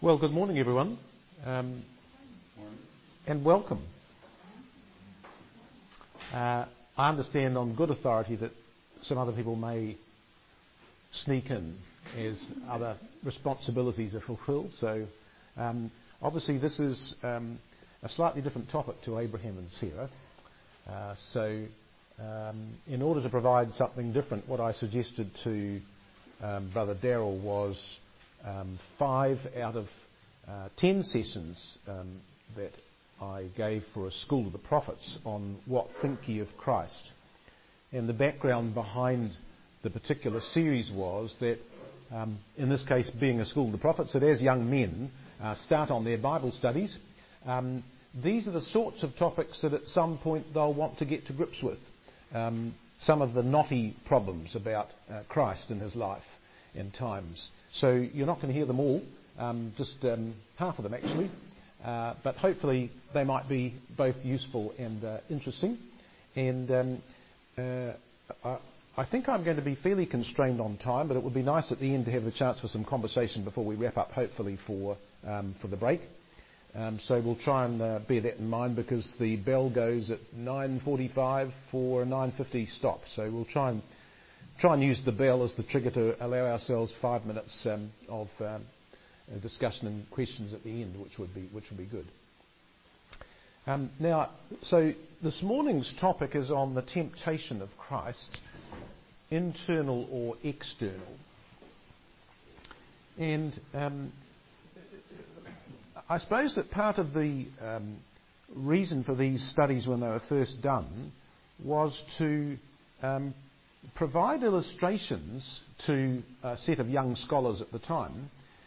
Well, good morning, everyone, and welcome. I understand on good authority that some other people may sneak in as other responsibilities are fulfilled. So, obviously, this is a slightly different topic to Abraham and Sarah. In order to provide something different, what I suggested to Brother Darrell was 5 out of 10 sessions that I gave for a School of the Prophets on what think ye of Christ. And the background behind the particular series was that, in this case being a School of the Prophets, that as young men start on their Bible studies, these are the sorts of topics that at some point they'll want to get to grips with. Some of the knotty problems about Christ and his life and times. So you're not going to hear them all, just half of them actually, but hopefully they might be both useful and interesting. And I think I'm going to be fairly constrained on time, but it would be nice at the end to have a chance for some conversation before we wrap up, hopefully for the break. So we'll try and bear that in mind, because the bell goes at 9:45 for a 9:50 stop. So we'll try and use the bell as the trigger to allow ourselves 5 minutes of discussion and questions at the end, which would be good. Now, so this morning's topic is on the temptation of Christ, internal or external. And I suppose that part of the reason for these studies when they were first done was to provide illustrations to a set of young scholars at the time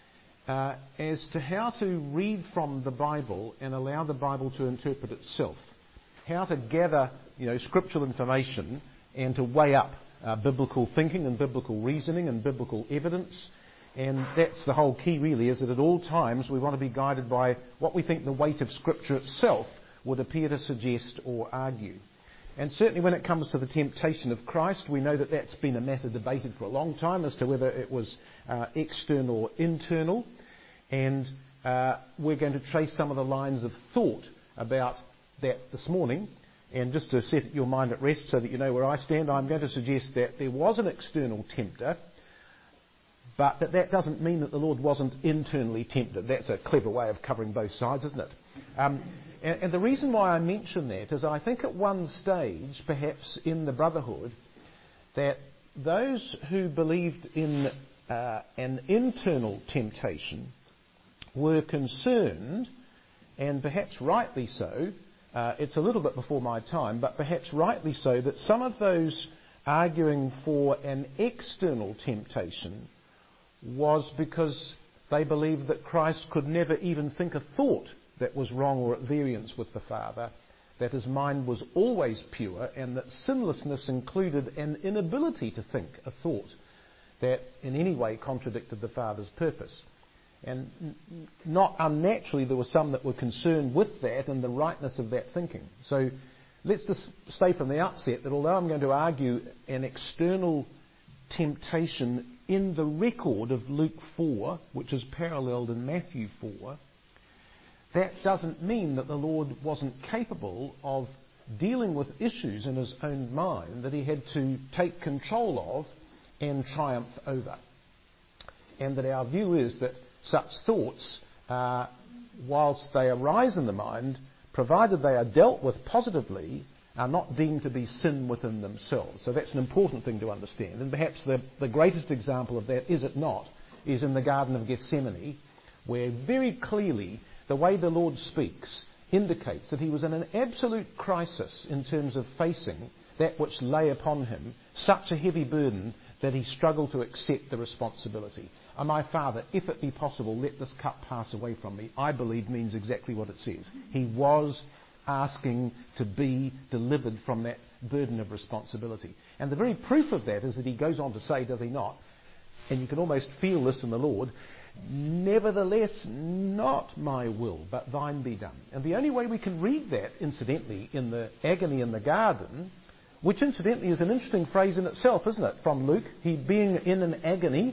as to how to read from the Bible and allow the Bible to interpret itself. How to gather, scriptural information and to weigh up biblical thinking and biblical reasoning and biblical evidence. And that's the whole key, really, is that at all times we want to be guided by what we think the weight of Scripture itself would appear to suggest or argue. And certainly when it comes to the temptation of Christ, we know that that's been a matter debated for a long time as to whether it was external or internal. And we're going to trace some of the lines of thought about that this morning. And just to set your mind at rest so that you know where I stand, I'm going to suggest that there was an external tempter, but that doesn't mean that the Lord wasn't internally tempted. That's a clever way of covering both sides, isn't it? And the reason why I mention that is I think at one stage, perhaps in the brotherhood, that those who believed in an internal temptation were concerned, and perhaps rightly so, it's a little bit before my time, but perhaps rightly so, that some of those arguing for an external temptation was because they believed that Christ could never even think a thought that was wrong or at variance with the Father, that his mind was always pure, and that sinlessness included an inability to think a thought that in any way contradicted the Father's purpose. And not unnaturally, there were some that were concerned with that and the rightness of that thinking. So let's just say from the outset that although I'm going to argue an external temptation in the record of Luke 4, which is paralleled in Matthew 4, that doesn't mean that the Lord wasn't capable of dealing with issues in his own mind that he had to take control of and triumph over. And that our view is that such thoughts, whilst they arise in the mind, provided they are dealt with positively, are not deemed to be sin within themselves. So that's an important thing to understand. And perhaps the greatest example of that, is it not, is in the Garden of Gethsemane, where very clearly the way the Lord speaks indicates that he was in an absolute crisis in terms of facing that which lay upon him, such a heavy burden that he struggled to accept the responsibility. "Oh, my Father, if it be possible, let this cup pass away from me," I believe means exactly what it says. He was asking to be delivered from that burden of responsibility. And the very proof of that is that he goes on to say, does he not, and you can almost feel this in the Lord, "Nevertheless, not my will, but thine be done." And the only way we can read that, incidentally, in the agony in the garden, which incidentally is an interesting phrase in itself, isn't it, from Luke, he being in an agony,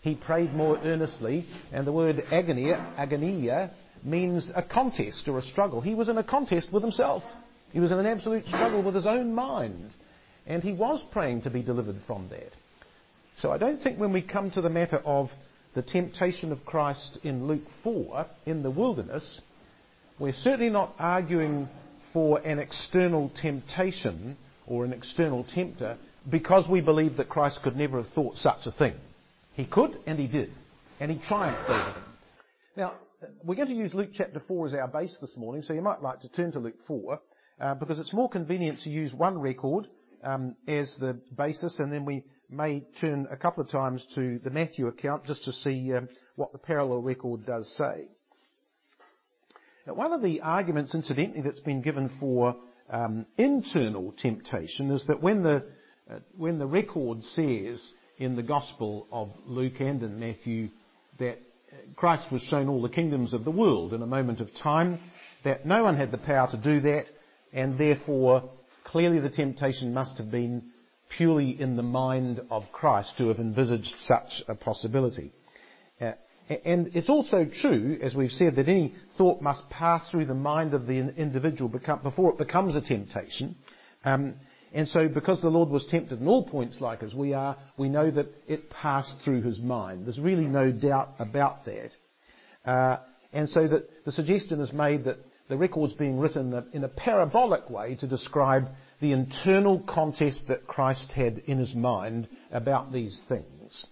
he prayed more earnestly, and the word agonia, means a contest or a struggle. He was in a contest with himself. He was in an absolute struggle with his own mind, and he was praying to be delivered from that. So I don't think when we come to the matter of the temptation of Christ in Luke 4 in the wilderness, we're certainly not arguing for an external temptation or an external tempter because we believe that Christ could never have thought such a thing. He could, and he did, and he triumphed over them. Now, we're going to use Luke chapter 4 as our base this morning, so you might like to turn to Luke 4 because it's more convenient to use one record as the basis, and then we may turn a couple of times to the Matthew account just to see what the parallel record does say. Now, one of the arguments, incidentally, that's been given for internal temptation is that when the record says in the Gospel of Luke and in Matthew that Christ was shown all the kingdoms of the world in a moment of time, that no one had the power to do that, and therefore clearly the temptation must have been purely in the mind of Christ to have envisaged such a possibility. And it's also true, as we've said, that any thought must pass through the mind of the individual before it becomes a temptation. And so because the Lord was tempted in all points like as we are, we know that it passed through his mind. There's really no doubt about that. And so that the suggestion is made that the record's being written in a parabolic way to describe the internal contest that Christ had in his mind about these things.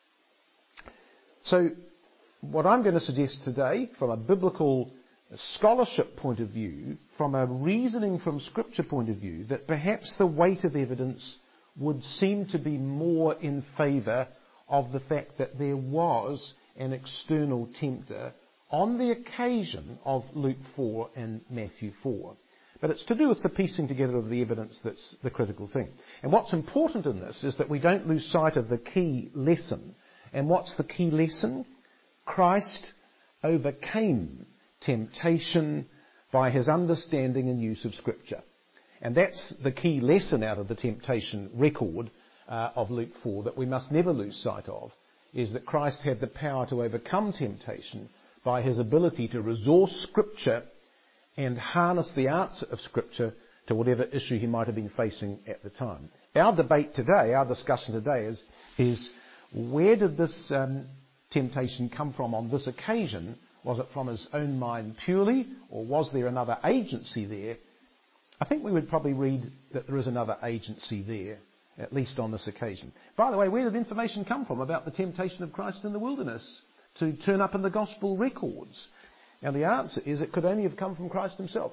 So what I'm going to suggest today, from a biblical scholarship point of view, from a reasoning from Scripture point of view, that perhaps the weight of evidence would seem to be more in favour of the fact that there was an external tempter on the occasion of Luke 4 and Matthew 4. But it's to do with the piecing together of the evidence that's the critical thing. And what's important in this is that we don't lose sight of the key lesson. And what's the key lesson? Christ overcame temptation by his understanding and use of Scripture. And that's the key lesson out of the temptation record of Luke 4 that we must never lose sight of, is that Christ had the power to overcome temptation by his ability to resource Scripture and harness the answer of Scripture to whatever issue he might have been facing at the time. Our debate today, our discussion today is where did this temptation come from on this occasion? Was it from his own mind purely, or was there another agency there? I think we would probably read that there is another agency there, at least on this occasion. By the way, where did information come from about the temptation of Christ in the wilderness to turn up in the Gospel records? And the answer is it could only have come from Christ himself.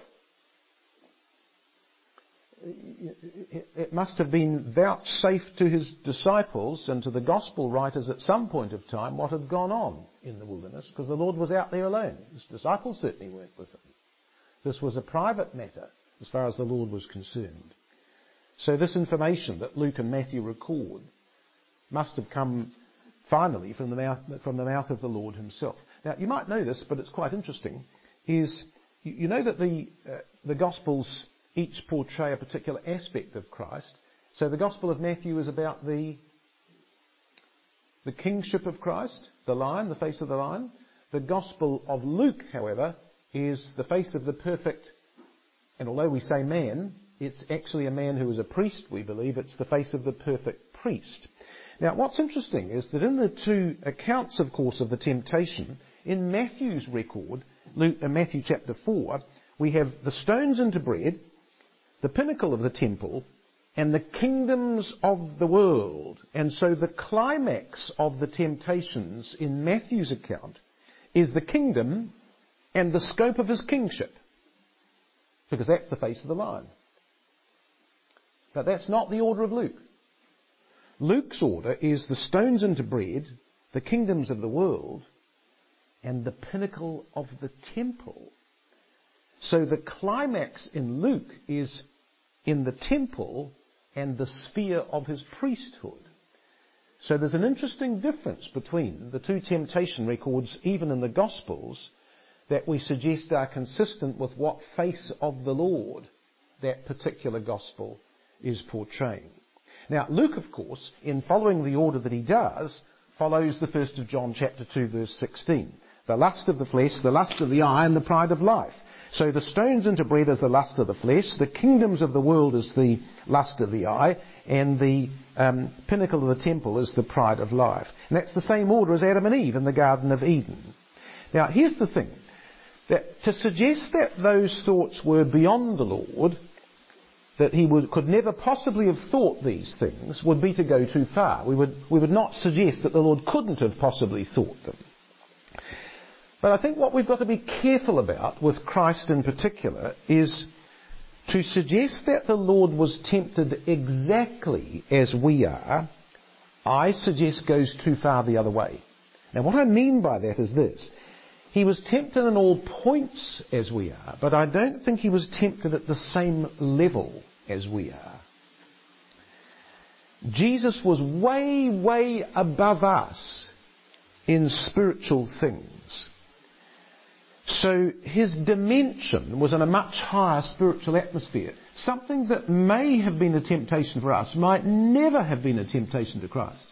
It must have been vouchsafed to his disciples and to the Gospel writers at some point of time what had gone on in the wilderness, because the Lord was out there alone. His disciples certainly weren't with him. This was a private matter as far as the Lord was concerned. So this information that Luke and Matthew record must have come finally from the mouth of the Lord himself. Now, you might know this, but it's quite interesting, is you know that the Gospels each portray a particular aspect of Christ. So the Gospel of Matthew is about the kingship of Christ, the lion, the face of the lion. The Gospel of Luke, however, is the face of the perfect, and although we say man, it's actually a man who is a priest, we believe. It's the face of the perfect priest. Now, what's interesting is that in the two accounts, of course, of the temptation, in Matthew's record, Matthew chapter 4, we have the stones into bread, the pinnacle of the temple, and the kingdoms of the world. And so the climax of the temptations in Matthew's account is the kingdom and the scope of his kingship, because that's the face of the lion. But that's not the order of Luke. Luke's order is the stones into bread, the kingdoms of the world, and the pinnacle of the temple. So the climax in Luke is in the temple and the sphere of his priesthood. So there's an interesting difference between the two temptation records, even in the Gospels, that we suggest are consistent with what face of the Lord that particular Gospel is portraying. Now, Luke, of course, in following the order that he does, follows the 1st of John chapter 2 verse 16. The lust of the flesh, the lust of the eye, and the pride of life. So the stones into bread is the lust of the flesh, the kingdoms of the world is the lust of the eye, and the pinnacle of the temple is the pride of life. And that's the same order as Adam and Eve in the Garden of Eden. Now here's the thing, that to suggest that those thoughts were beyond the Lord, that he could never possibly have thought these things, would be to go too far. We would not suggest that the Lord couldn't have possibly thought them. But I think what we've got to be careful about, with Christ in particular, is to suggest that the Lord was tempted exactly as we are, I suggest goes too far the other way. Now what I mean by that is this. He was tempted in all points as we are, but I don't think he was tempted at the same level as we are. Jesus was way, way above us in spiritual things. So his dimension was in a much higher spiritual atmosphere. Something that may have been a temptation for us might never have been a temptation to Christ.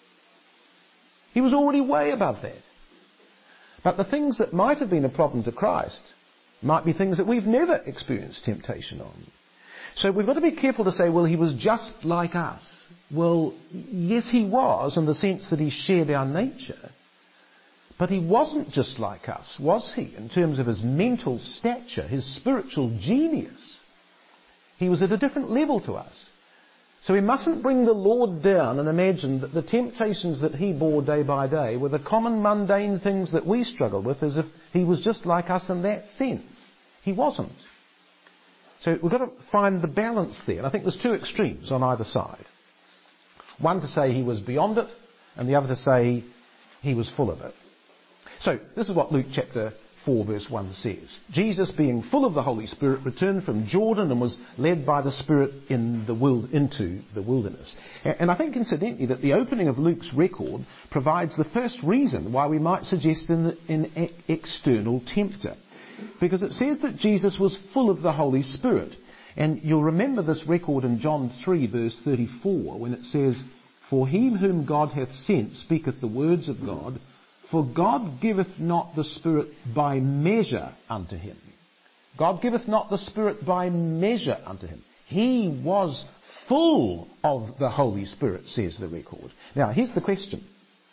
He was already way above that. But the things that might have been a problem to Christ might be things that we've never experienced temptation on. So we've got to be careful to say, well, he was just like us. Well, yes, he was, in the sense that he shared our nature. But he wasn't just like us, was he, in terms of his mental stature, his spiritual genius? He was at a different level to us. So we mustn't bring the Lord down and imagine that the temptations that he bore day by day were the common mundane things that we struggle with, as if he was just like us in that sense. He wasn't. So we've got to find the balance there. And I think there's two extremes on either side. One to say he was beyond it, and the other to say he was full of it. So this is what Luke chapter 4 verse 1 says. Jesus, being full of the Holy Spirit, returned from Jordan and was led by the Spirit into the wilderness. And I think incidentally that the opening of Luke's record provides the first reason why we might suggest an external tempter. Because it says that Jesus was full of the Holy Spirit. And you'll remember this record in John 3 verse 34 when it says, "For he whom God hath sent speaketh the words of God, for God giveth not the Spirit by measure unto him." God giveth not the Spirit by measure unto him. He was full of the Holy Spirit, says the record. Now, here's the question.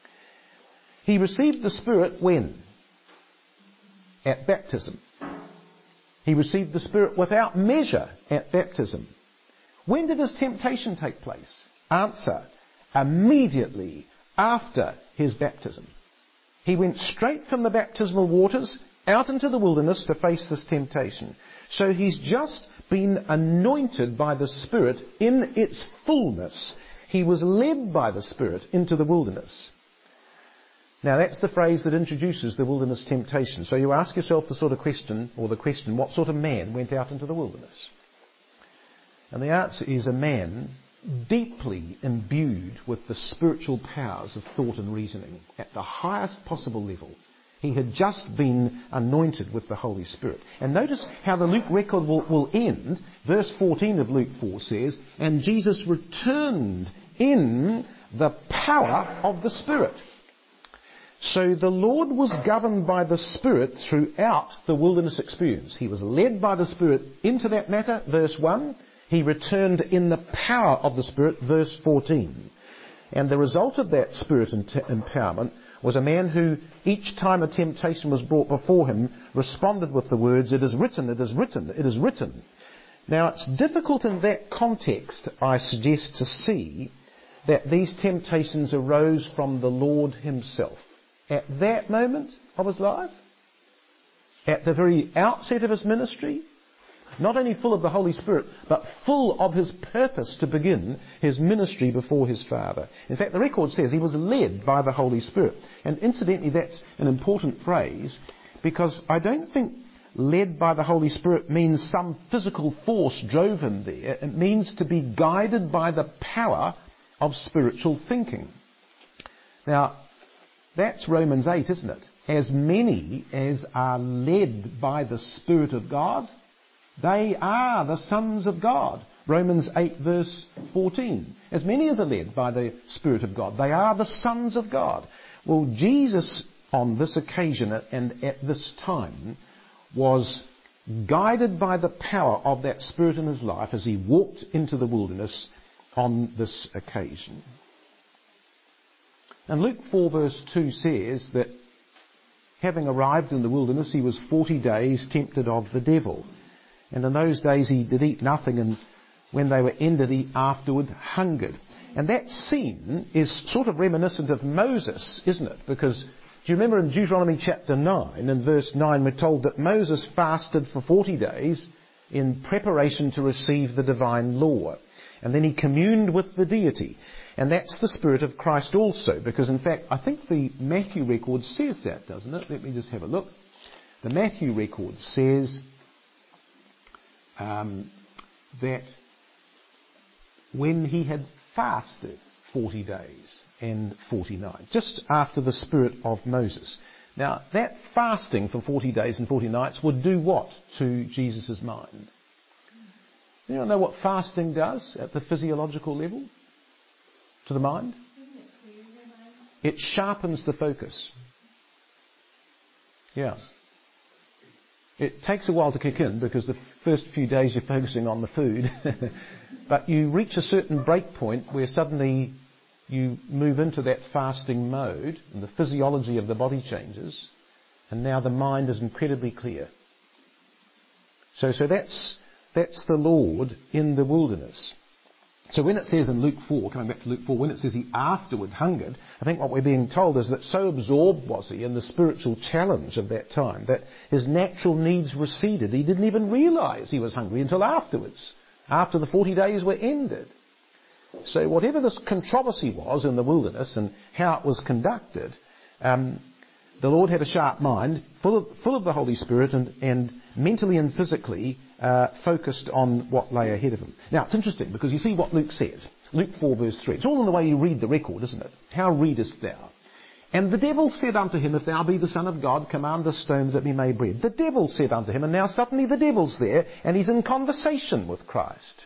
He received the Spirit when? At baptism. He received the Spirit without measure at baptism. When did his temptation take place? Answer: immediately after his baptism. He went straight from the baptismal waters out into the wilderness to face this temptation. So he's just been anointed by the Spirit in its fullness. He was led by the Spirit into the wilderness. Now that's the phrase that introduces the wilderness temptation. So you ask yourself the question, what sort of man went out into the wilderness? And the answer is a man deeply imbued with the spiritual powers of thought and reasoning at the highest possible level. He had just been anointed with the Holy Spirit. And notice how the Luke record will end. Verse 14 of Luke 4 says, "And Jesus returned in the power of the Spirit." So the Lord was governed by the Spirit throughout the wilderness experience. He was led by the Spirit into that matter, verse 1. He returned in the power of the Spirit, verse 14. And the result of that Spirit empowerment was a man who, each time a temptation was brought before him, responded with the words, "It is written, it is written, it is written." Now it's difficult in that context, I suggest, to see that these temptations arose from the Lord himself. At that moment of his life, at the very outset of his ministry, not only full of the Holy Spirit, but full of his purpose to begin his ministry before his Father. In fact, the record says he was led by the Holy Spirit. And incidentally, that's an important phrase, because I don't think led by the Holy Spirit means some physical force drove him there. It means to be guided by the power of spiritual thinking. Now, that's Romans 8, isn't it? As many as are led by the Spirit of God, they are the sons of God. Romans 8 verse 14. As many as are led by the Spirit of God, they are the sons of God. Well, Jesus on this occasion and at this time was guided by the power of that Spirit in his life as he walked into the wilderness on this occasion. And Luke 4 verse 2 says that having arrived in the wilderness, he was 40 days tempted of the devil. And in those days he did eat nothing, and when they were ended, he afterward hungered. And that scene is sort of reminiscent of Moses, isn't it? Because do you remember in Deuteronomy chapter 9, in verse 9, we're told that Moses fasted for 40 days in preparation to receive the divine law. And then he communed with the deity. And that's the Spirit of Christ also, because in fact, I think the Matthew record says that, doesn't it? Let me just have a look. The Matthew record says that when he had fasted 40 days and 40 nights, just after the spirit of Moses. Now, that fasting for 40 days and 40 nights would do what to Jesus' mind? You know what fasting does at the physiological level to the mind? It sharpens the focus. Yeah. It takes a while to kick in because the first few days you're focusing on the food. But you reach a certain break point where suddenly you move into that fasting mode and the physiology of the body changes, and now the mind is incredibly clear. So that's the Lord in the wilderness. So when it says in Luke 4, coming back to Luke 4, when it says he afterward hungered, I think what we're being told is that so absorbed was he in the spiritual challenge of that time that his natural needs receded. He didn't even realise he was hungry until afterwards, after the 40 days were ended. So whatever this controversy was in the wilderness and how it was conducted, the Lord had a sharp mind, full of the Holy Spirit, and mentally and physically focused on what lay ahead of him. Now, it's interesting because you see what Luke says. Luke 4 verse 3. It's all in the way you read the record, isn't it? How readest thou? And the devil said unto him, if thou be the Son of God, command this stone that it be made bread. The devil said unto him, and now suddenly the devil's there, and he's in conversation with Christ.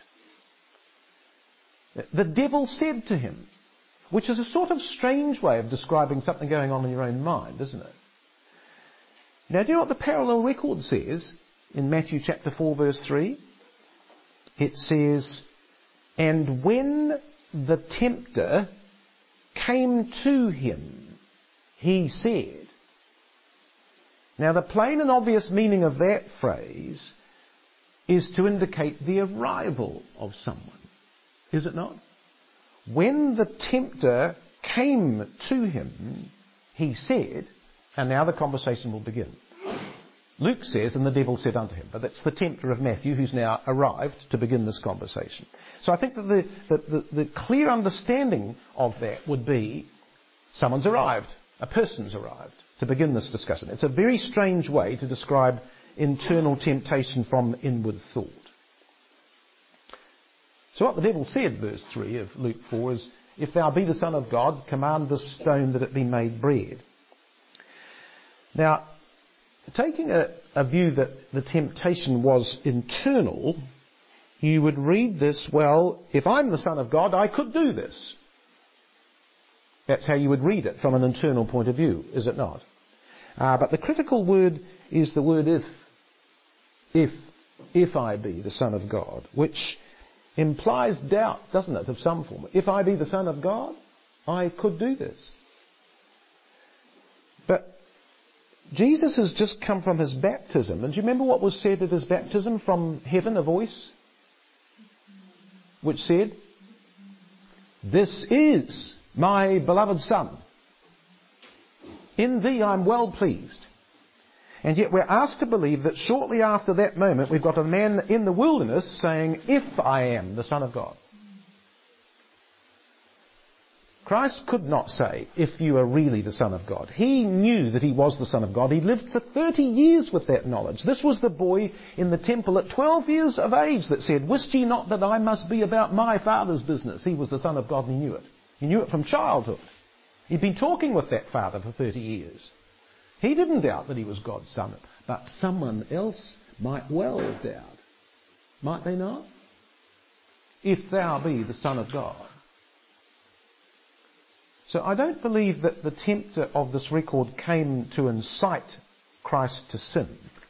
The devil said to him, which is a sort of strange way of describing something going on in your own mind, isn't it? Now, do you know what the parallel record says in Matthew chapter 4 verse 3? It says, and when the tempter came to him, he said. Now, the plain and obvious meaning of that phrase is to indicate the arrival of someone. Is it not? When the tempter came to him, he said, and now the conversation will begin. Luke says, and the devil said unto him. But that's the tempter of Matthew who's now arrived to begin this conversation. So I think that the clear understanding of that would be someone's arrived, a person's arrived to begin this discussion. It's a very strange way to describe internal temptation from inward thought. So what the devil said, verse 3 of Luke 4, is, if thou be the Son of God, command this stone that it be made bread. Now, taking a view that the temptation was internal, you would read this, well, if I'm the Son of God, I could do this. That's how you would read it from an internal point of view, is it not? But the critical word is the word if. If I be the Son of God, which implies doubt, doesn't it, of some form. If I be the Son of God, I could do this. But Jesus has just come from his baptism. And do you remember what was said at his baptism from heaven, a voice? Which said, this is my beloved Son. In thee I'm well pleased. And yet we're asked to believe that shortly after that moment we've got a man in the wilderness saying, if I am the Son of God. Christ could not say, if you are really the Son of God. He knew that he was the Son of God. He lived for 30 years with that knowledge. This was the boy in the temple at 12 years of age that said, wist ye not that I must be about my Father's business? He was the Son of God and he knew it. He knew it from childhood. He'd been talking with that Father for 30 years. He didn't doubt that he was God's Son, but someone else might well doubt. Might they not? if thou be the Son of God. So I don't believe that the tempter of this record came to incite Christ to sin.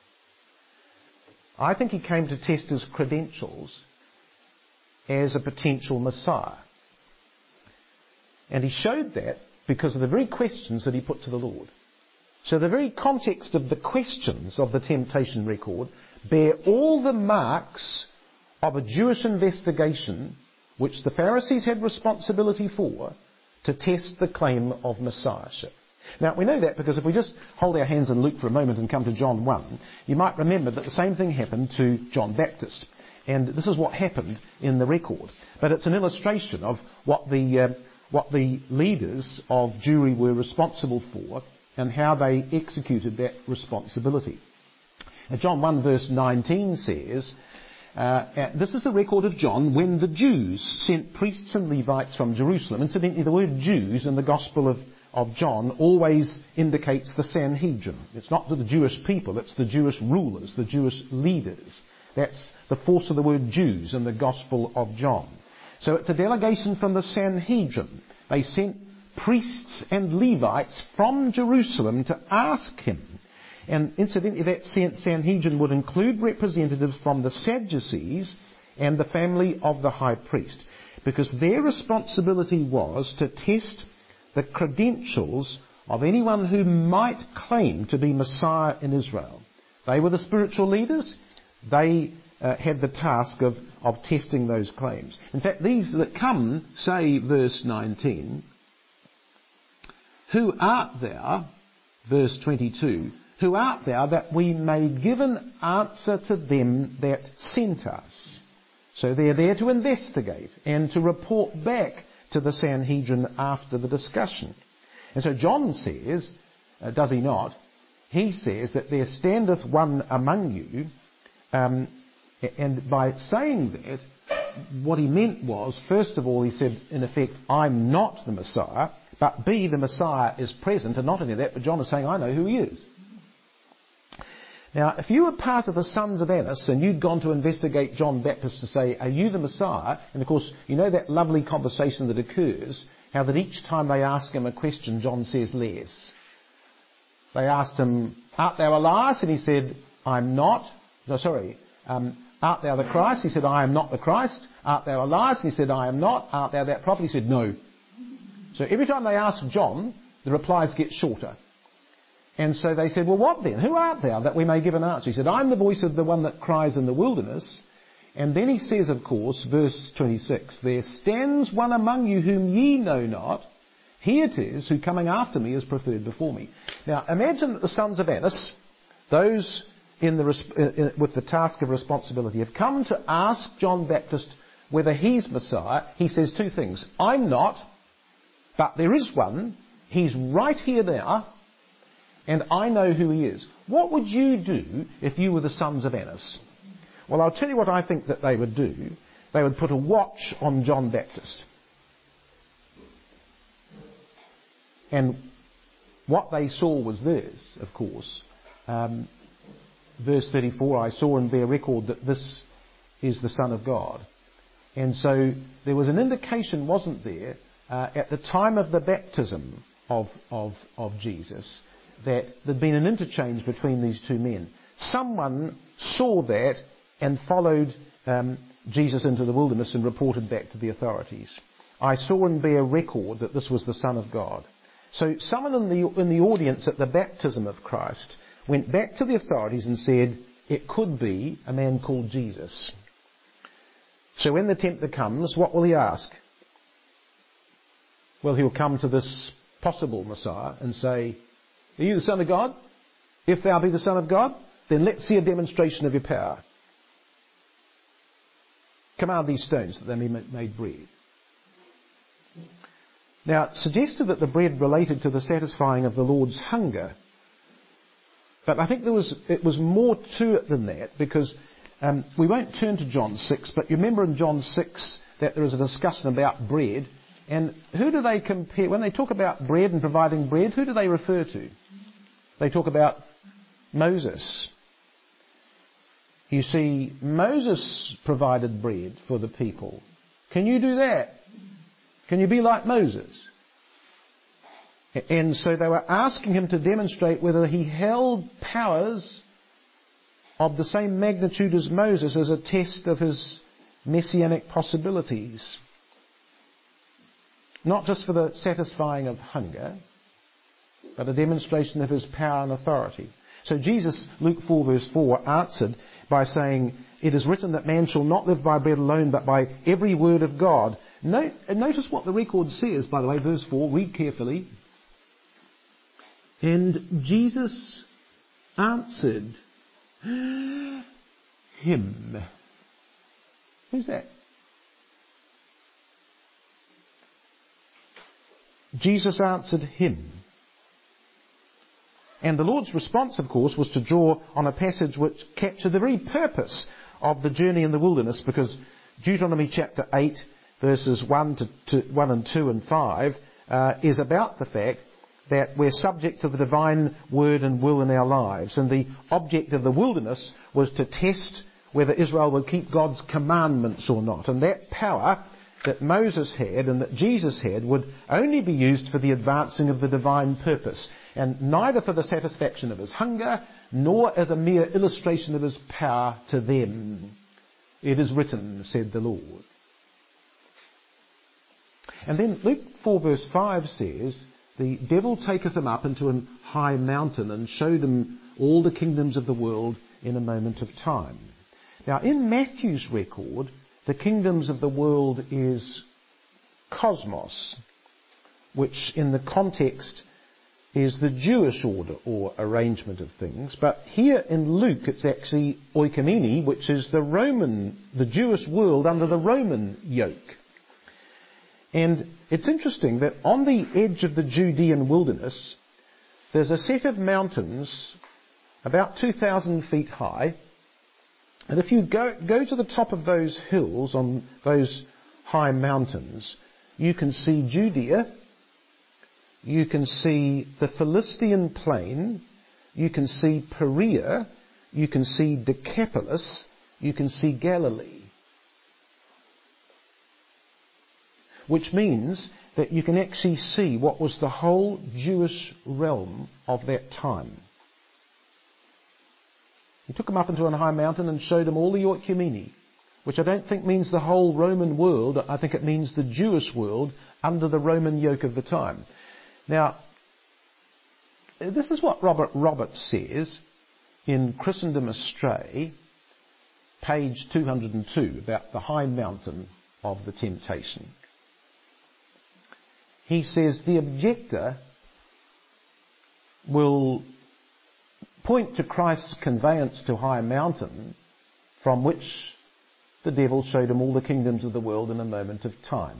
I think he came to test his credentials as a potential Messiah. And he showed that because of the very questions that he put to the Lord. So the very context of the questions of the temptation record bear all the marks of a Jewish investigation which the Pharisees had responsibility for to test the claim of Messiahship. Now, we know that because if we just hold our hands in Luke for a moment and come to John 1, you might remember that the same thing happened to John Baptist. And this is what happened in the record. But it's an illustration of what the leaders of Jewry were responsible for and how they executed that responsibility. Now, John 1 verse 19 says, this is the record of John when the Jews sent priests and Levites from Jerusalem. Incidentally, the word Jews in the Gospel of John always indicates the Sanhedrin. It's not the Jewish people, it's the Jewish rulers, the Jewish leaders. That's the force of the word Jews in the Gospel of John. So it's a delegation from the Sanhedrin. They sent priests and Levites from Jerusalem to ask him. And incidentally, that Sanhedrin would include representatives from the Sadducees and the family of the high priest, because their responsibility was to test the credentials of anyone who might claim to be Messiah in Israel. They were the spiritual leaders. They had the task of testing those claims. In fact, these that come say, verse 19, "Who art thou," verse 22, "who art thou that we may give an answer to them that sent us?" So they're there to investigate and to report back to the Sanhedrin after the discussion. And so John says, does he not? He says that there standeth one among you, and by saying that, what he meant was, first of all, he said, in effect, I'm not the Messiah, but B, the Messiah is present, and not only that, but John is saying, I know who he is. Now, if you were part of the sons of Annas and you'd gone to investigate John Baptist to say, are you the Messiah? And of course, you know that lovely conversation that occurs, how that each time they ask him a question, John says less. They asked him, art thou Elias? And he said, I'm not. Art thou the Christ? He said, I am not the Christ. Art thou Elias? And he said, I am not. Art thou that prophet? He said, no. So every time they ask John, the replies get shorter. And so they said, well, what then? Who art thou that we may give an answer? He said, I'm the voice of the one that cries in the wilderness. And then he says, of course, verse 26, there stands one among you whom ye know not. He it is who coming after me is preferred before me. Now, imagine that the sons of Annas, those with the task of responsibility, have come to ask John Baptist whether he's Messiah. He says two things. I'm not, but there is one. He's right here now. And I know who he is. What would you do if you were the sons of Annas? Well, I'll tell you what I think that they would do. They would put a watch on John Baptist. And what they saw was this, of course. Verse 34, I saw and bear record that this is the Son of God. And so there was an indication, wasn't there, at the time of the baptism of Jesus, that there'd been an interchange between these two men. Someone saw that and followed Jesus into the wilderness and reported back to the authorities. I saw and bear record that this was the Son of God. So someone in the audience at the baptism of Christ went back to the authorities and said, it could be a man called Jesus. So when the tempter comes, what will he ask? Well, he'll come to this possible Messiah and say, are you the Son of God? If thou be the Son of God, then let's see a demonstration of your power. Command these stones that they may be made bread. Now, it suggested that the bread related to the satisfying of the Lord's hunger. But I think it was more to it than that, because we won't turn to John 6, but you remember in John 6 that there is a discussion about bread. And who do they compare? When they talk about bread and providing bread, who do they refer to? They talk about Moses. You see, Moses provided bread for the people. Can you do that? Can you be like Moses? And so they were asking him to demonstrate whether he held powers of the same magnitude as Moses as a test of his messianic possibilities. Not just for the satisfying of hunger, but a demonstration of his power and authority. So Jesus, Luke 4 verse 4, answered by saying, "It is written that man shall not live by bread alone, but by every word of God." Notice what the record says, by the way, verse 4, read carefully. And Jesus answered him. Who's that? Jesus answered him. And the Lord's response, of course, was to draw on a passage which captured the very purpose of the journey in the wilderness, because Deuteronomy chapter 8, verses 1 and 2 and 5, is about the fact that we're subject to the divine word and will in our lives. And the object of the wilderness was to test whether Israel would keep God's commandments or not. And that power that Moses had and that Jesus had would only be used for the advancing of the divine purpose, and neither for the satisfaction of his hunger, nor as a mere illustration of his power to them. It is written, said the Lord. And then Luke 4 verse 5 says, the devil taketh him up into an high mountain and showed him all the kingdoms of the world in a moment of time. Now in Matthew's record, the kingdoms of the world is cosmos, which in the context is the Jewish order or arrangement of things. But here in Luke it's actually oikoumene, which is the Jewish world under the Roman yoke. And it's interesting that on the edge of the Judean wilderness, there's a set of mountains about 2,000 feet high. And if you go to the top of those hills on those high mountains, you can see Judea, you can see the Philistine plain, you can see Perea, you can see Decapolis, you can see Galilee. Which means that you can actually see what was the whole Jewish realm of that time. He took them up into a high mountain and showed them all the oikoumene, which I don't think means the whole Roman world. I think it means the Jewish world under the Roman yoke of the time. Now, this is what Robert Roberts says in Christendom Astray, page 202, about the high mountain of the temptation. He says the objector will point to Christ's conveyance to high mountain, from which the devil showed him all the kingdoms of the world in a moment of time.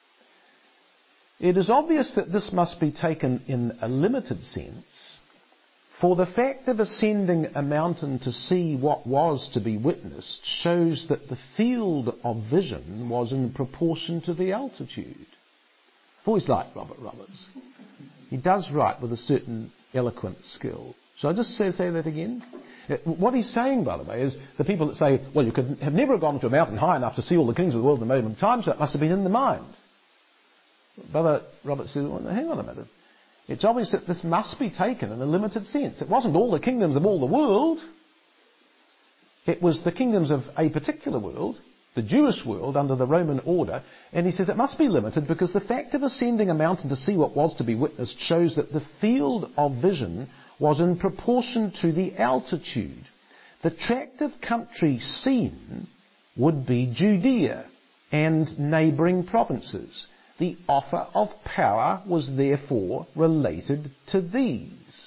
It is obvious that this must be taken in a limited sense, for the fact of ascending a mountain to see what was to be witnessed shows that the field of vision was in proportion to the altitude. I've always liked Robert Roberts. He does write with a certain eloquent skill. Shall I just say that again? What he's saying, by the way, is the people that say, well, you could have never gone to a mountain high enough to see all the kings of the world in a moment of time, so that must have been in the mind. Brother Robert says, well, hang on a minute. It's obvious that this must be taken in a limited sense. It wasn't all the kingdoms of all the world. It was the kingdoms of a particular world, the Jewish world under the Roman order, and he says it must be limited because the fact of ascending a mountain to see what was to be witnessed shows that the field of vision was in proportion to the altitude. The tract of country seen would be Judea and neighbouring provinces. The offer of power was therefore related to these.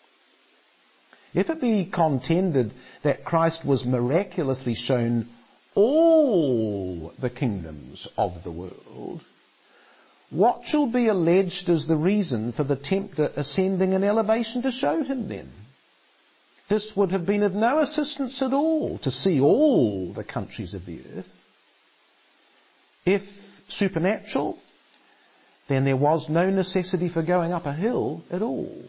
If it be contended that Christ was miraculously shown all the kingdoms of the world, what shall be alleged as the reason for the tempter ascending an elevation to show him then? This would have been of no assistance at all to see all the countries of the earth. If supernatural, then there was no necessity for going up a hill at all.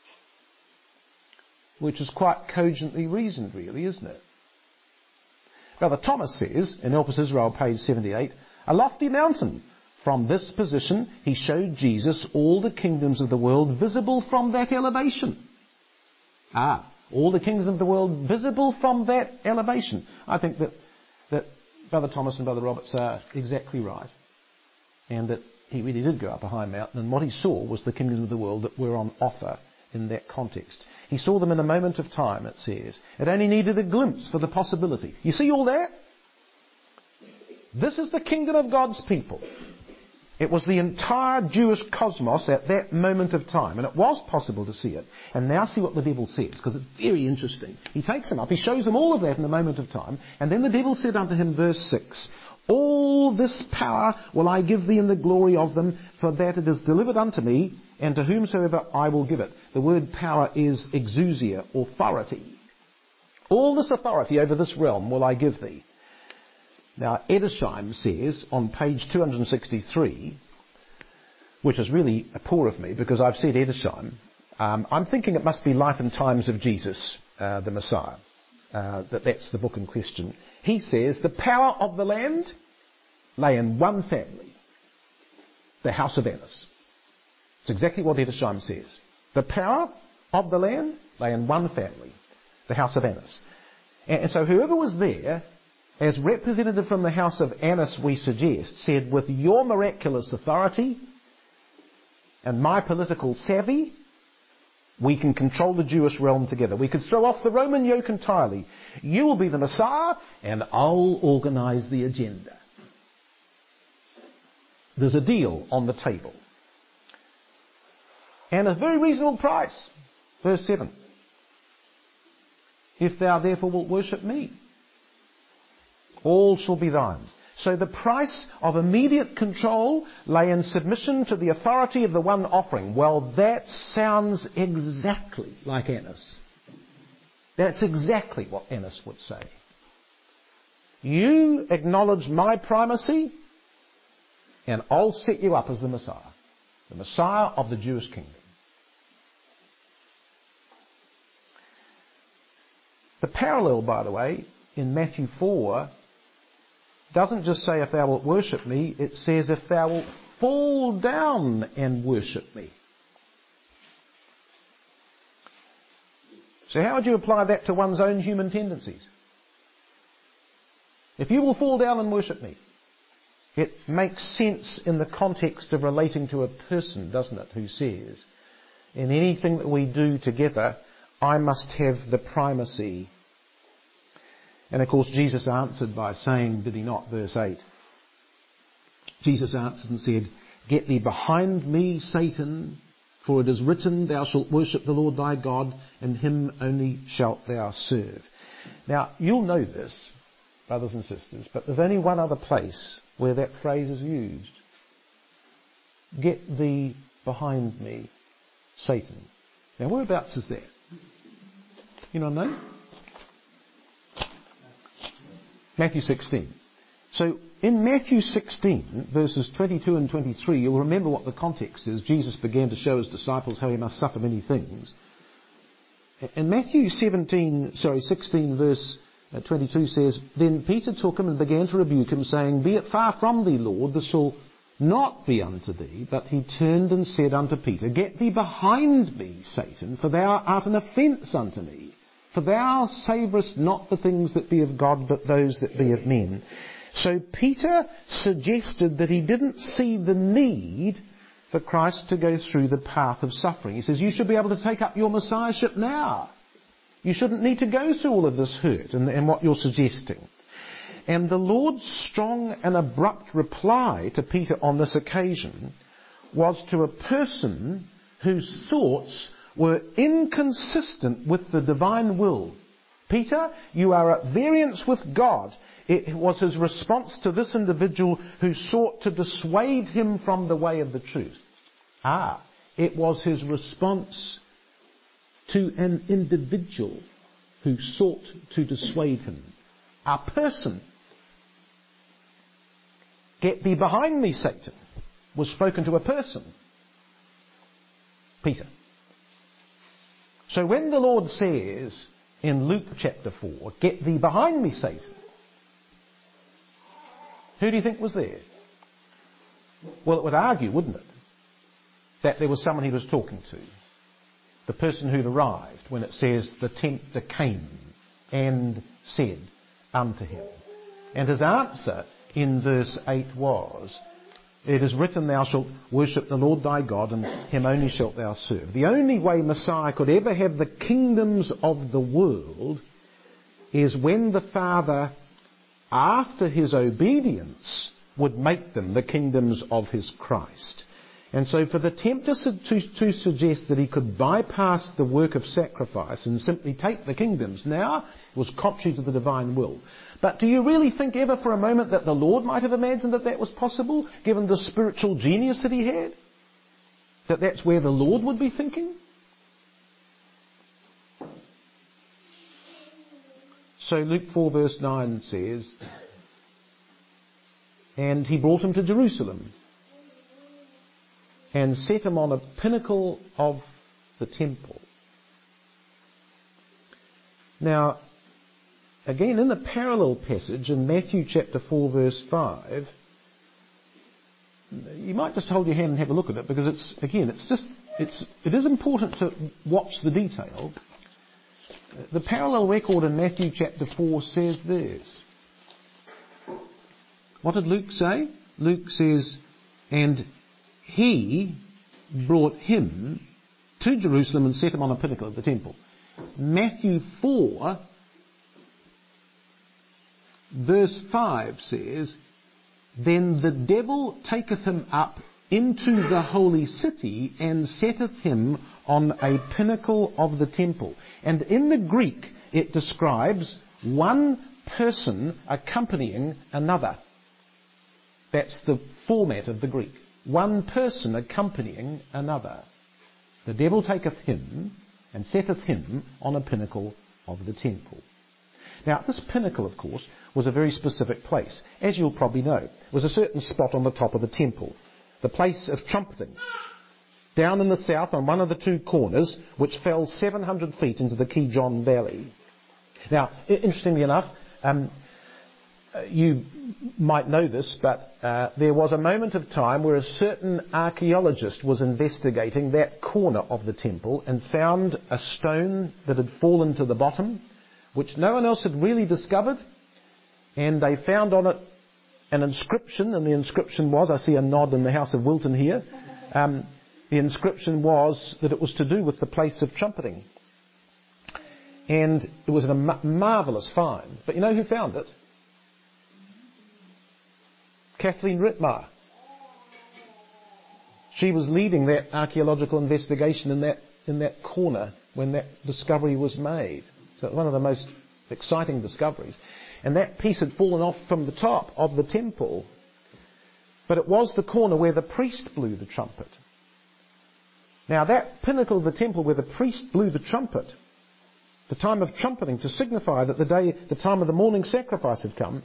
Which is quite cogently reasoned, really, isn't it? Brother Thomas says, in Elpis Israel, page 78, a lofty mountain. From this position, he showed Jesus all the kingdoms of the world visible from that elevation. All the kingdoms of the world visible from that elevation. I think that Brother Thomas and Brother Roberts are exactly right. And that he really did go up a high mountain, and what he saw was the kingdoms of the world that were on offer in that context. He saw them in a moment of time, it says. It only needed a glimpse for the possibility. You see all that? This is the kingdom of God's people. It was the entire Jewish cosmos at that moment of time, and it was possible to see it. And now see what the devil says, because it's very interesting. He takes him up, he shows him all of that in a moment of time, and then the devil said unto him, verse 6, all this power will I give thee in the glory of them, for that it is delivered unto me, and to whomsoever I will give it. The word power is exousia, authority. All this authority over this realm will I give thee. Now, Edersheim says on page 263, which is really poor of me because I've said Edersheim, I'm thinking it must be Life and Times of Jesus, the Messiah, that's the book in question. He says the power of the land lay in one family, the house of Annas. It's exactly what Edersheim says. The power of the land lay in one family, the house of Annas. And so whoever was there, as representative from the house of Annas, we suggest, said, with your miraculous authority and my political savvy, we can control the Jewish realm together. We could throw off the Roman yoke entirely. You will be the Messiah, and I'll organise the agenda. There's a deal on the table. And a very reasonable price. Verse 7. If thou therefore wilt worship me, all shall be thine. So the price of immediate control lay in submission to the authority of the one offering. Well, that sounds exactly like Annas. That's exactly what Annas would say. You acknowledge my primacy, and I'll set you up as the Messiah of the Jewish kingdom. The parallel, by the way, in Matthew 4, doesn't just say if thou wilt worship me, it says if thou wilt fall down and worship me. So how would you apply that to one's own human tendencies? If you will fall down and worship me, it makes sense in the context of relating to a person, doesn't it, who says, in anything that we do together, I must have the primacy. And of course Jesus answered by saying, did he not, verse 8, Jesus answered and said, get thee behind me, Satan, for it is written, thou shalt worship the Lord thy God, and him only shalt thou serve. Now, you'll know this, brothers and sisters, but there's only one other place where that phrase is used. Get thee behind me, Satan. Now, whereabouts is that? You know what I mean? Matthew 16. So in Matthew 16, verses 22 and 23, you'll remember what the context is. Jesus began to show his disciples how he must suffer many things. And Matthew 16 verse 22 says, then Peter took him and began to rebuke him, saying, be it far from thee, Lord, this shall not be unto thee. But he turned and said unto Peter, get thee behind me, Satan, for thou art an offence unto me. For thou savourest not the things that be of God, but those that be of men. So Peter suggested that he didn't see the need for Christ to go through the path of suffering. He says, you should be able to take up your Messiahship now. You shouldn't need to go through all of this hurt and what you're suggesting. And the Lord's strong and abrupt reply to Peter on this occasion was to a person whose thoughts were inconsistent with the divine will. Peter, you are at variance with God. It was his response to this individual who sought to dissuade him from the way of the truth. It was his response to an individual who sought to dissuade him. A person. Get thee behind me, Satan, was spoken to a person. Peter. So when the Lord says in Luke chapter 4, get thee behind me, Satan, Who do you think was there? Well, it would argue, wouldn't it, that there was someone he was talking to. The person who'd arrived when it says the tempter came and said unto him. And his answer in verse 8 was, it is written, thou shalt worship the Lord thy God, and him only shalt thou serve. The only way Messiah could ever have the kingdoms of the world is when the Father, after his obedience, would make them the kingdoms of his Christ. And so for the tempter to suggest that he could bypass the work of sacrifice and simply take the kingdoms now was contrary to the divine will. But do you really think ever for a moment that the Lord might have imagined that that was possible, given the spiritual genius that he had? That that's where the Lord would be thinking? So Luke 4 verse 9 says, and he brought him to Jerusalem and set him on a pinnacle of the temple. Now, again, in the parallel passage in Matthew chapter 4 verse 5, you might just hold your hand and have a look at it, because it is important to watch the detail. The parallel record in Matthew chapter 4 says this. What did Luke say? Luke says, and he brought him to Jerusalem and set him on a pinnacle of the temple. Matthew 4 verse 5 says, then the devil taketh him up into the holy city and setteth him on a pinnacle of the temple. And in the Greek it describes one person accompanying another. That's the format of the Greek. One person accompanying another. The devil taketh him and setteth him on a pinnacle of the temple. Now, this pinnacle, of course, was a very specific place. As you'll probably know, it was a certain spot on the top of the temple, the place of trumpeting, down in the south on one of the two corners, which fell 700 feet into the Kidron Valley. Now, interestingly enough, you might know this, but there was a moment of time where a certain archaeologist was investigating that corner of the temple and found a stone that had fallen to the bottom, which no one else had really discovered, and they found on it an inscription, and the inscription was, I see a nod in the House of Wilton here, the inscription was that it was to do with the place of trumpeting. And it was a marvellous find. But you know who found it? Kathleen Rittmar. She was leading that archaeological investigation in that corner when that discovery was made. So one of the most exciting discoveries. And that piece had fallen off from the top of the temple. But it was the corner where the priest blew the trumpet. Now that pinnacle of the temple where the priest blew the trumpet, the time of trumpeting to signify that the time of the morning sacrifice had come,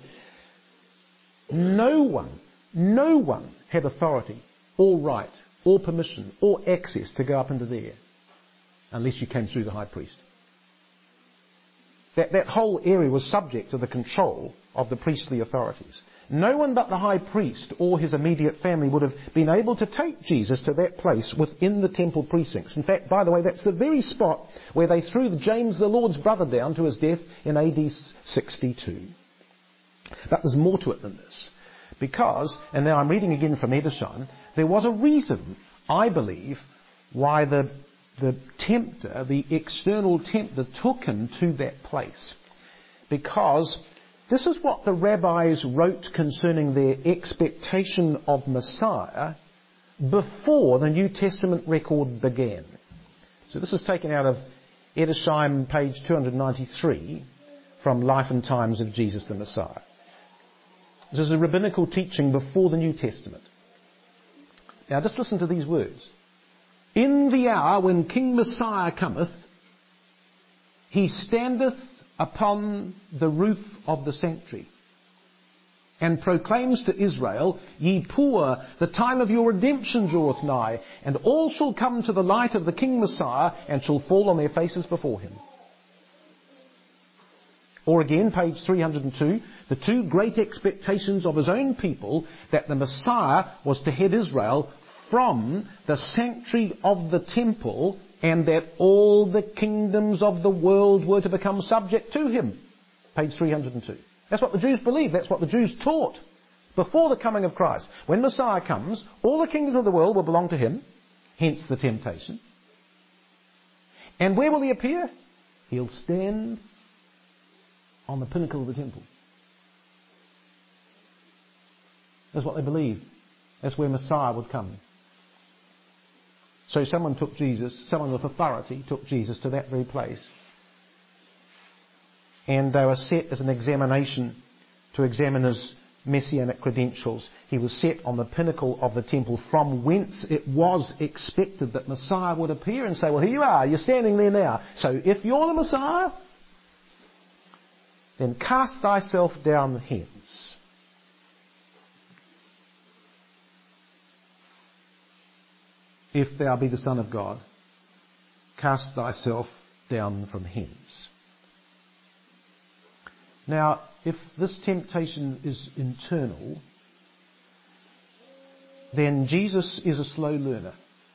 no one had authority or right or permission or access to go up into there unless you came through the high priest. That whole area was subject to the control of the priestly authorities. No one but the high priest or his immediate family would have been able to take Jesus to that place within the temple precincts. In fact, by the way, that's the very spot where they threw James the Lord's brother down to his death in AD 62. But there's more to it than this. Because, and now I'm reading again from Edersheim, there was a reason, I believe, why the tempter, the external tempter, took him to that place. Because this is what the rabbis wrote concerning their expectation of Messiah before the New Testament record began. So this is taken out of Edersheim, page 293, from Life and Times of Jesus the Messiah. This is a rabbinical teaching before the New Testament. Now just listen to these words. In the hour when King Messiah cometh, he standeth upon the roof of the sanctuary, and proclaims to Israel, Ye poor, the time of your redemption draweth nigh, and all shall come to the light of the King Messiah, and shall fall on their faces before him. Or again, page 302, the two great expectations of his own people, that the Messiah was to head Israel from the sanctuary of the temple, and that all the kingdoms of the world were to become subject to him. Page 302. That's what the Jews believed. That's what the Jews taught before the coming of Christ. When Messiah comes, all the kingdoms of the world will belong to him, hence the temptation. And where will he appear? He'll stand on the pinnacle of the temple. That's what they believed. That's where Messiah would come. So someone with authority took Jesus to that very place. And they were set as an examination to examine his messianic credentials. He was set on the pinnacle of the temple, from whence it was expected that Messiah would appear and say, well, here you are, you're standing there now. So if you're the Messiah, then cast thyself down hence. If thou be the Son of God, cast thyself down from hence. Now, if this temptation is internal, then Jesus is a slow learner.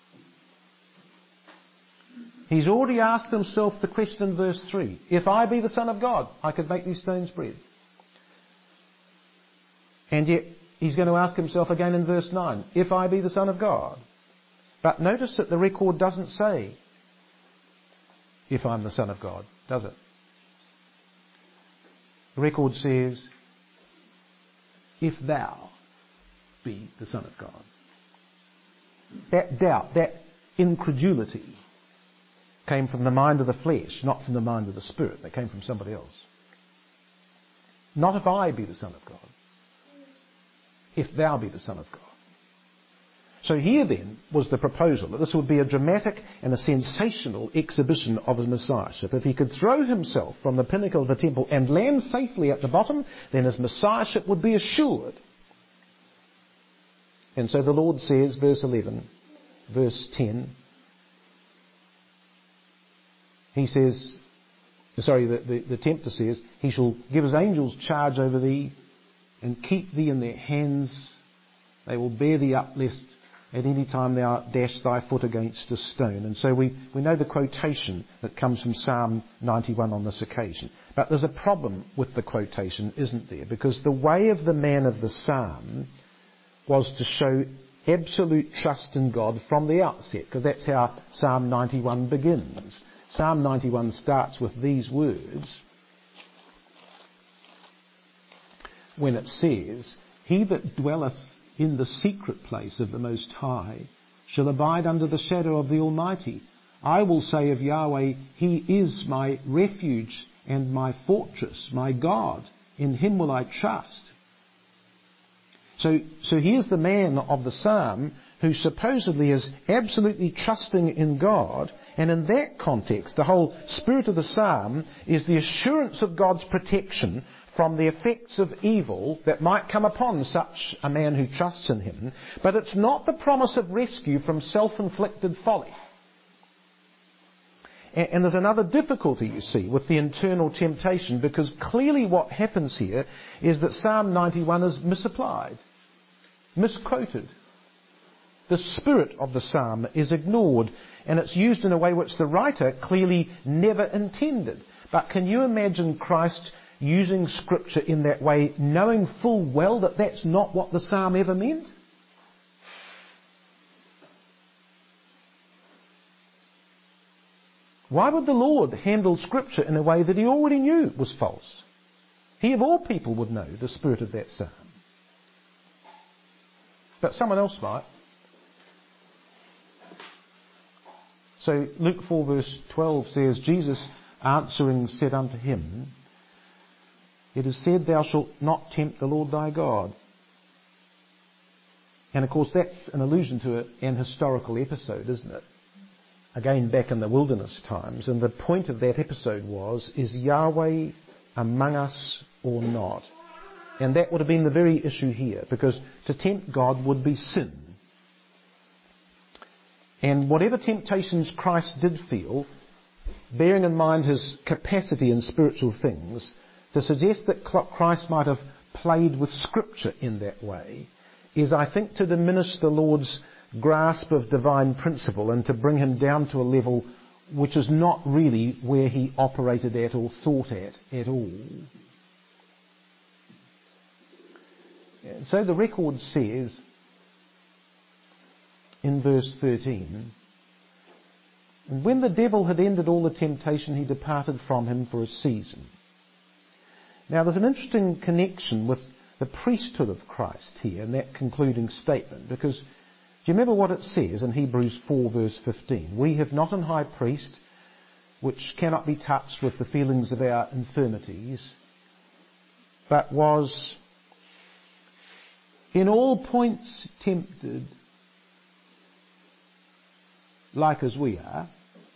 He's already asked himself the question in verse 3. If I be the Son of God, I could make these stones bread. And yet, he's going to ask himself again in verse 9. If I be the Son of God. But notice that the record doesn't say, if I'm the Son of God, does it? The record says, if thou be the Son of God. That doubt, that incredulity came from the mind of the flesh, not from the mind of the Spirit. That came from somebody else. Not if I be the Son of God. If thou be the Son of God. So here then was the proposal that this would be a dramatic and a sensational exhibition of his messiahship. If he could throw himself from the pinnacle of the temple and land safely at the bottom, then his messiahship would be assured. And so the Lord says, verse 11, verse 10, he says, the tempter says, he shall give his angels charge over thee and keep thee in their hands. They will bear thee up lest at any time thou dash thy foot against a stone. And so we know the quotation that comes from Psalm 91 on this occasion. But there's a problem with the quotation, isn't there? Because the way of the man of the psalm was to show absolute trust in God from the outset, because that's how Psalm 91 begins. Psalm 91 starts with these words when it says, he that dwelleth in the secret place of the Most High shall abide under the shadow of the Almighty. I will say of Yahweh, he is my refuge and my fortress, my God. In him will I trust. So here's the man of the psalm who supposedly is absolutely trusting in God, and in that context, the whole spirit of the psalm is the assurance of God's protection from the effects of evil that might come upon such a man who trusts in him, but it's not the promise of rescue from self-inflicted folly. And there's another difficulty, you see, with the internal temptation, because clearly what happens here is that Psalm 91 is misapplied, misquoted. The spirit of the psalm is ignored, and it's used in a way which the writer clearly never intended. But can you imagine Christ using Scripture in that way, knowing full well that that's not what the psalm ever meant? Why would the Lord handle Scripture in a way that he already knew was false? He of all people would know the spirit of that psalm. But someone else might. So Luke 4 verse 12 says, Jesus answering said unto him, it is said, thou shalt not tempt the Lord thy God. And of course that's an allusion to an historical episode, isn't it? Again, back in the wilderness times. And the point of that episode was, is Yahweh among us or not? And that would have been the very issue here, because to tempt God would be sin. And whatever temptations Christ did feel, bearing in mind his capacity in spiritual things, to suggest that Christ might have played with Scripture in that way is, I think, to diminish the Lord's grasp of divine principle and to bring him down to a level which is not really where he operated at or thought at all. So the record says in verse 13, "And when the devil had ended all the temptation, he departed from him for a season." Now there's an interesting connection with the priesthood of Christ here in that concluding statement, because do you remember what it says in Hebrews 4 verse 15? "We have not an high priest which cannot be touched with the feelings of our infirmities, but was in all points tempted like as we are."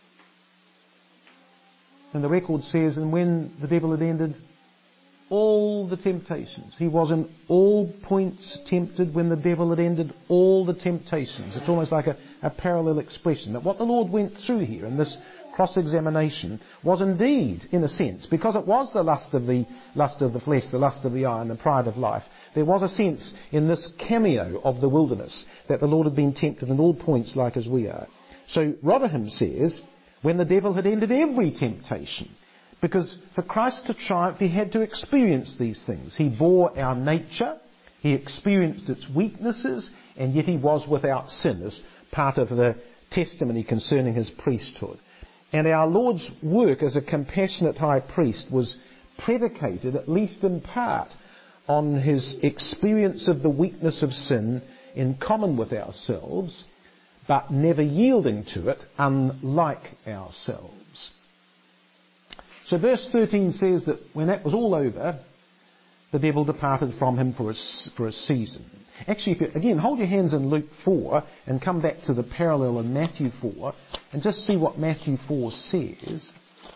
And the record says, "And when the devil had ended all the temptations." He was in all points tempted when the devil had ended all the temptations. It's almost like a parallel expression. That what the Lord went through here in this cross-examination was indeed, in a sense, because it was the lust of the flesh, the lust of the eye, and the pride of life, there was a sense in this cameo of the wilderness that the Lord had been tempted in all points like as we are. So Rotherham says, when the devil had ended every temptation, because for Christ to triumph, he had to experience these things. He bore our nature, he experienced its weaknesses, and yet he was without sin as part of the testimony concerning his priesthood. And our Lord's work as a compassionate high priest was predicated, at least in part, on his experience of the weakness of sin in common with ourselves, but never yielding to it, unlike ourselves. So verse 13 says that when that was all over, the devil departed from him for a season. Actually, if you, again, hold your hands in Luke 4 and come back to the parallel in Matthew 4 and just see what Matthew 4 says.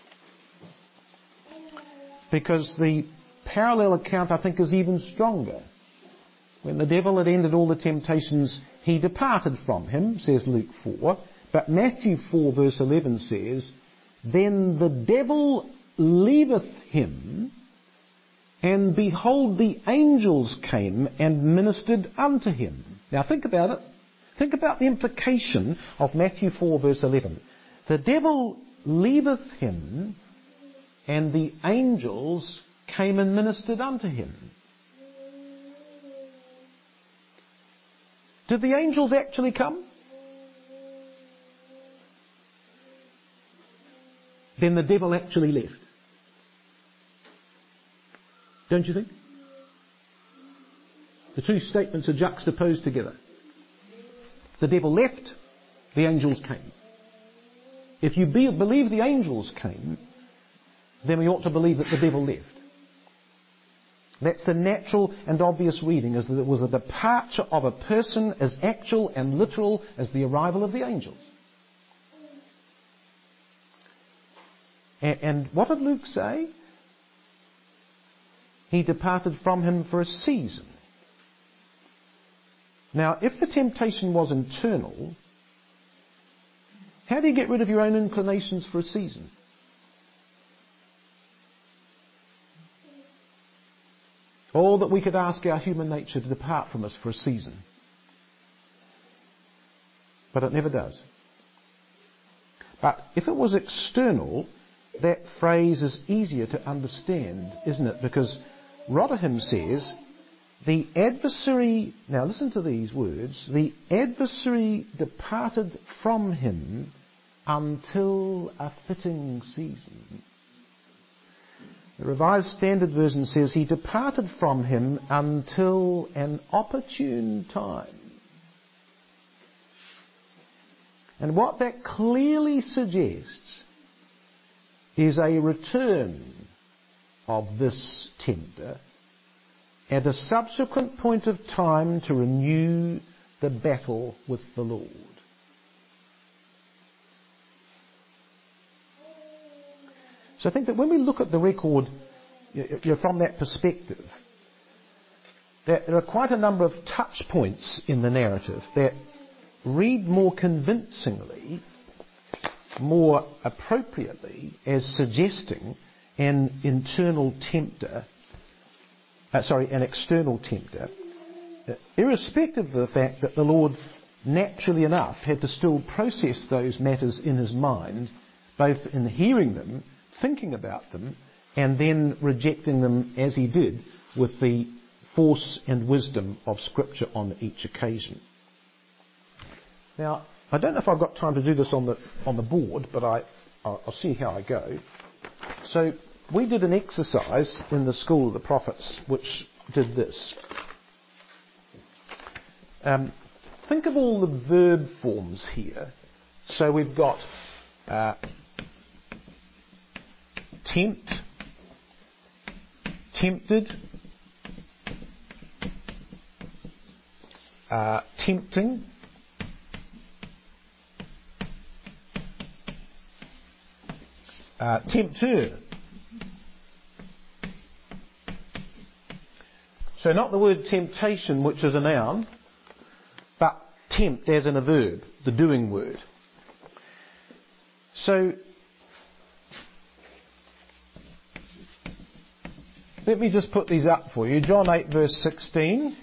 Because the parallel account, I think, is even stronger. When the devil had ended all the temptations, he departed from him, says Luke 4. But Matthew 4 verse 11 says, "Then the devil leaveth him, and behold, the angels came and ministered unto him." Now think about it. Think about the implication of Matthew 4 verse 11. The devil leaveth him, and the angels came and ministered unto him. Did the angels actually come? Then the devil actually left. Don't you think? The two statements are juxtaposed together. The devil left, the angels came. If you believe the angels came, then we ought to believe that the devil left. That's the natural and obvious reading, is that it was a departure of a person as actual and literal as the arrival of the angels. And what did Luke say? He departed from him for a season. Now, if the temptation was internal, how do you get rid of your own inclinations for a season? All that we could ask our human nature to depart from us for a season. But it never does. But if it was external, that phrase is easier to understand, isn't it? Because Rotherham says, the adversary, now listen to these words, the adversary departed from him until a fitting season. The Revised Standard Version says he departed from him until an opportune time. And what that clearly suggests is a return of this tempter at a subsequent point of time to renew the battle with the Lord. So I think that when we look at the record from that perspective, that there are quite a number of touch points in the narrative that read more convincingly, more appropriately, as suggesting an internal tempter, an external tempter, irrespective of the fact that the Lord, naturally enough, had to still process those matters in his mind, both in hearing them, thinking about them, and then rejecting them as he did with the force and wisdom of Scripture on each occasion. Now, I don't know if I've got time to do this on the board, but I'll see how I go. So we did an exercise in the School of the Prophets which did this. Think of all the verb forms here. So we've got tempt, tempted, tempting, tempter. So not the word temptation, which is a noun, but tempt as in a verb, the doing word. So let me just put these up for you. John 8 verse 16.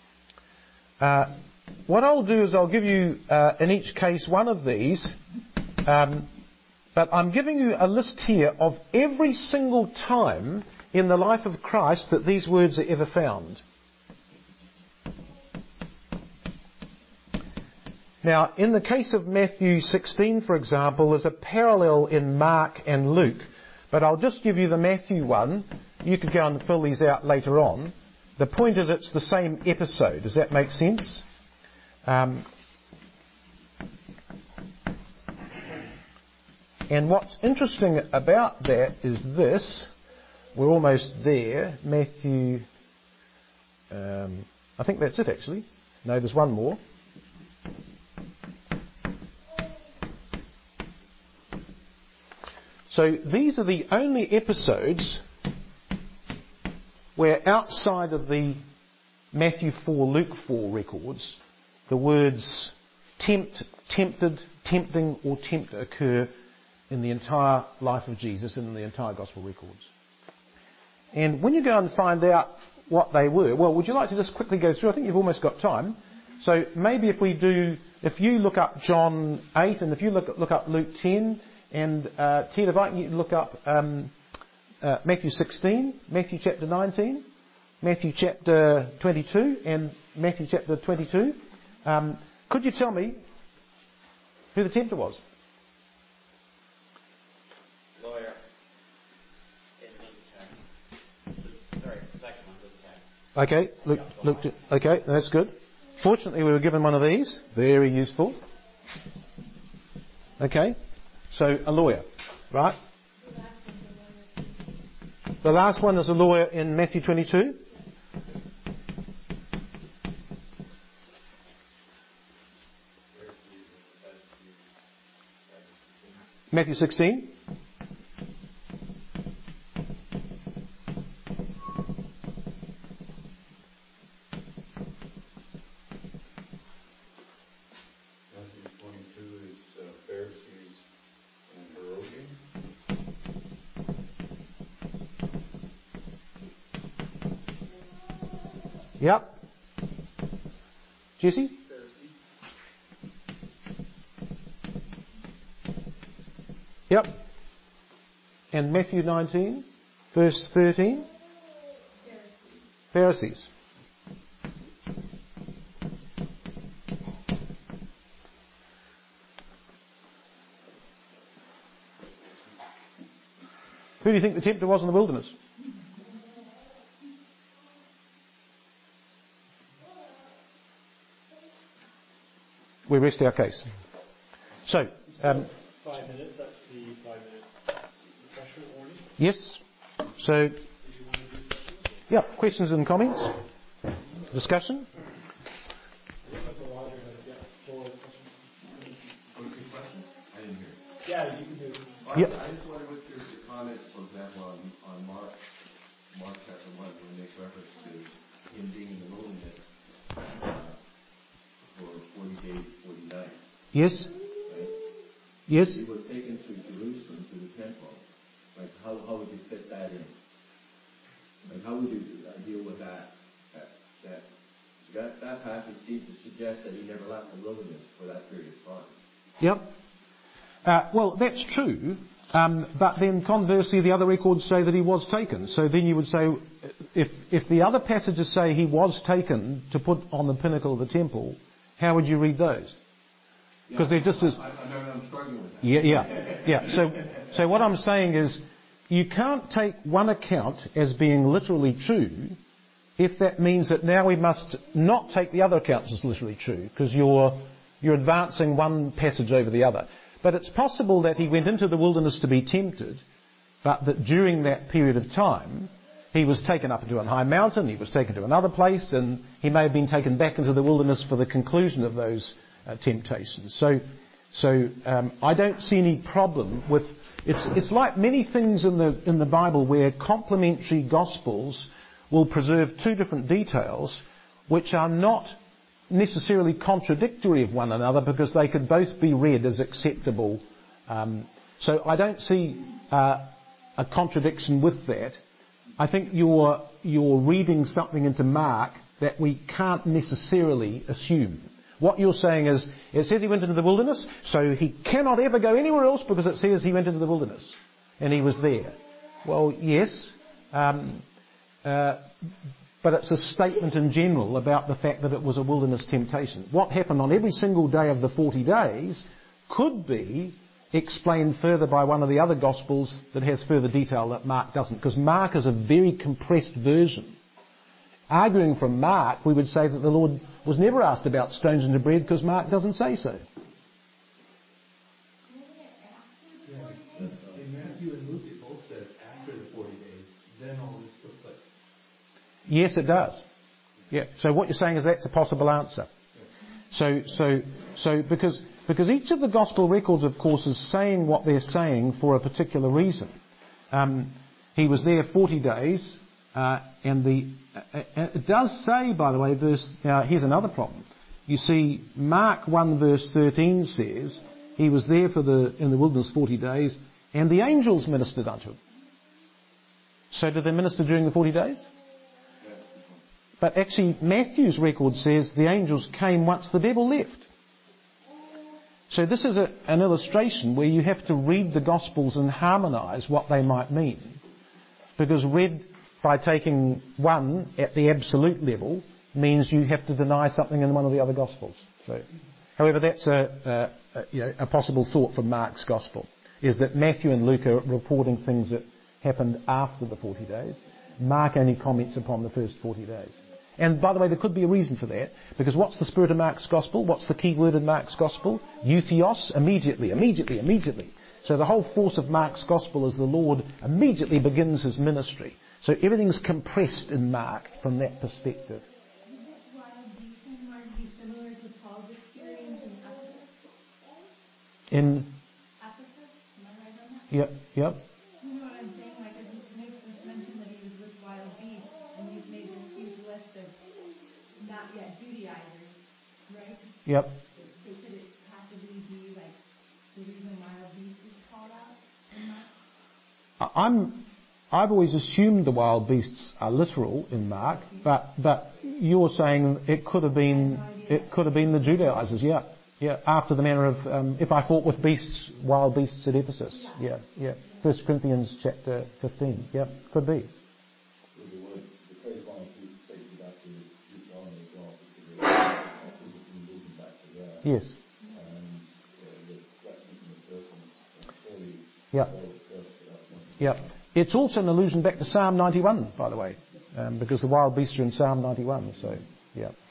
What I'll do is I'll give you in each case one of these, but I'm giving you a list here of every single time in the life of Christ that these words are ever found. Now, in the case of Matthew 16, for example, there's a parallel in Mark and Luke, but I'll just give you the Matthew one. You could go and fill these out later on. The point is it's the same episode. Does that make sense? And what's interesting about that is this. We're almost there. Matthew, I think that's it actually. No, there's one more. So these are the only episodes where outside of the Matthew 4, Luke 4 records, the words tempt, tempted, tempting or tempt occur in the entire life of Jesus and in the entire Gospel records. And when you go and find out what they were, well, would you like to just quickly go through? I think you've almost got time. So maybe if you look up John 8 and if you look up Luke 10, and Ted, if I can you look up Matthew 16, Matthew chapter 19, Matthew chapter 22, and Matthew chapter 22. Could you tell me who the tempter was? Lawyer. Okay, okay, that's good. Fortunately, we were given one of these. Very useful. Okay, so a lawyer, right? The last one is a lawyer in Matthew 22. Matthew 16. Yep. Jesse? Yep. And Matthew 19, verse 13? Pharisees. Who do you think the tempter was in the wilderness? We rest our case. So, 5 minutes, that's the 5-minute refreshment warning. Yes. So, yeah, questions and comments? Discussion? Yeah, you can do it. Yep. I just wonder what's your comments, for example, on Mark chapter 1, where he makes reference to him being in the wilderness for 40 days, 40 nights. Yes. Right? Yes. He was taken to Jerusalem to the temple, Like, how would you fit that in? Like, how would you deal with that? That passage seems to suggest that he never left the wilderness for that period of time. Yep. Well, that's true. But then conversely, the other records say that he was taken. So then you would say, if the other passages say he was taken to put on the pinnacle of the temple, how would you read those? Because they're just as... I'm struggling with that. Yeah. So what I'm saying is, you can't take one account as being literally true if that means that now we must not take the other accounts as literally true, because you're advancing one passage over the other. But it's possible that he went into the wilderness to be tempted, but that during that period of time, he was taken up into a high mountain, he was taken to another place, and he may have been taken back into the wilderness for the conclusion of those temptations. So I don't see any problem with... It's like many things in the Bible where complementary gospels will preserve two different details which are not necessarily contradictory of one another, because they could both be read as acceptable. So I don't see a contradiction with that. I think you're reading something into Mark that we can't necessarily assume. What you're saying is, it says he went into the wilderness, so he cannot ever go anywhere else because it says he went into the wilderness and he was there. Well, yes, but it's a statement in general about the fact that it was a wilderness temptation. What happened on every single day of the 40 days could be explained further by one of the other Gospels that has further detail that Mark doesn't, because Mark is a very compressed version. Arguing from Mark, we would say that the Lord was never asked about stones into bread because Mark doesn't say so. In Matthew and Luke, it both says after the 40 days, then all this took place. Yes, it does. Yeah. So what you're saying is that's a possible answer. So because each of the Gospel records, of course, is saying what they're saying for a particular reason. He was there 40 days, and it does say, by the way, here's another problem. You see, Mark 1 verse 13 says he was there in the wilderness 40 days, and the angels ministered unto him. So did they minister during the 40 days? But actually, Matthew's record says the angels came once the devil left. So this is an illustration where you have to read the Gospels and harmonise what they might mean. Because read by taking one at the absolute level means you have to deny something in one of the other Gospels. So, however, that's a possible thought from Mark's Gospel, is that Matthew and Luke are reporting things that happened after the 40 days. Mark only comments upon the first 40 days. And by the way, there could be a reason for that, because what's the spirit of Mark's Gospel? What's the key word in Mark's Gospel? Eutheos, immediately. So the whole force of Mark's Gospel is the Lord immediately begins his ministry. So everything's compressed in Mark from that perspective. In Ephesus, am I right on that? Yep. You know what I'm saying? Like, as you mentioned that he was with wild beasts, and you've made this huge list of not yet Judaizers, right? Yep. So could it possibly be like the reason wild beasts is called out in Mark? I've always assumed the wild beasts are literal in Mark, but you're saying it could have been the Judaizers, yeah. Yeah, after the manner of, if I fought with wild beasts at Ephesus. Yeah. 1 Corinthians chapter 15. Yeah, could be. The phrase wild beasts takes you back to Deuteronomy as well, because moving back to that. Yes. And the reflection from the serpents fully. Yeah. It's also an allusion back to Psalm 91, by the way, because the wild beasts are in Psalm 91, so, yeah.